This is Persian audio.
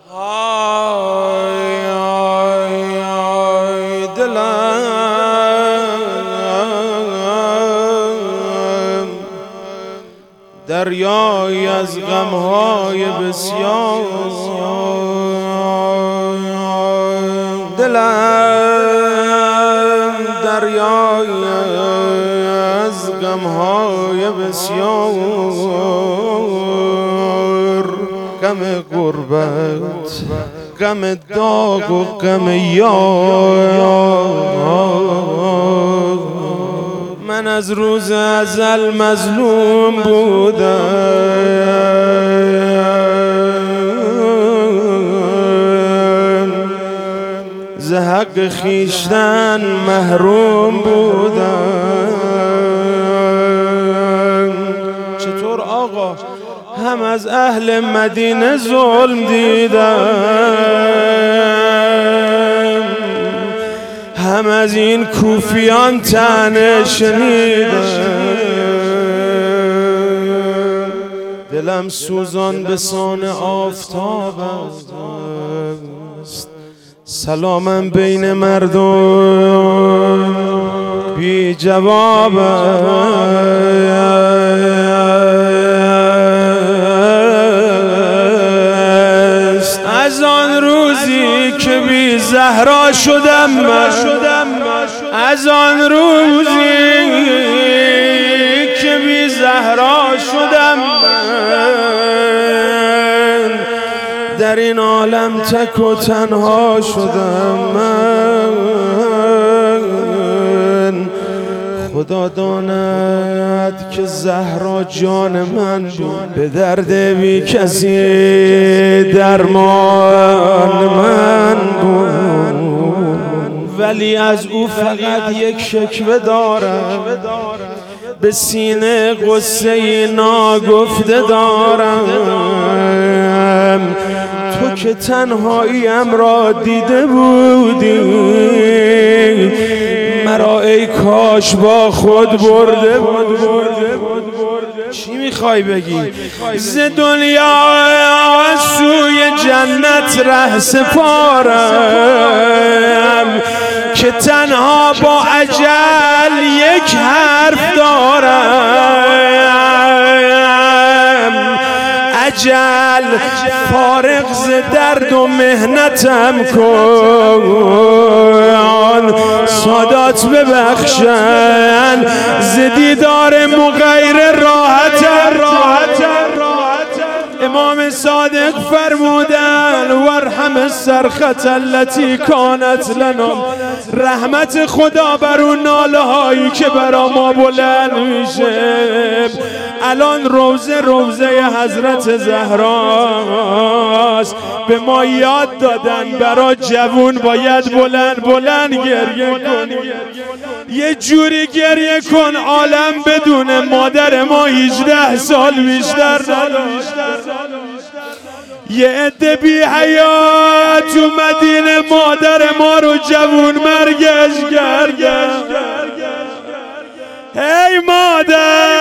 آی آی آی دلم دریایی از غمهای بسیار، دلم دریایی از غمهای بسیار، غم غربت، غم داغ و غم یار. من از روز ازل مظلوم بودم، ز حق خویشتن محروم بودم. چطور آقا؟ هم از اهل مدینه ظلم دیدم، هم از این کوفیان طعنه شنیدم. دلم سوزان به سان آفتاب است، سلامم بین مردم بی جواب است. از آن روزی که بی زهرا شدم من، از آن روزی که بی زهرا شدم من، در این عالم تک و تنها شدم من. خدا داند که زهرا جان من بود، به درد بی کسی درمان من بود. ولی از او فقط یک شکوه دارم، به سینه غصه ناگفته دارم. تو که تنهاییم را دیده بودی، مرا ای کاش با خود برده بود. چی میخوای بگی؟ ز دنیا سوی جنت ره سپارم، که تنها با اجل یک حرف دارم. اجل فارغ ز درد و محنتم کن، سادات ببخشن ز دیدار مغیر راحتم. امام صادق فرمودن وارحم الصرخة التي كانت لنا، رحمت خدا بر اون ناله هایی که برا ما بلند میشه. الان روزه حضرت زهراست، به ما یاد دادن برا جوون باید بلند گریه کنی. یه جوری گریه کن عالم بدون مادر ما 18 سال بیشتر نداشت. یه عده بی حیات تو مدینه مادر ما رو جوون مرگش کرد. هی مادر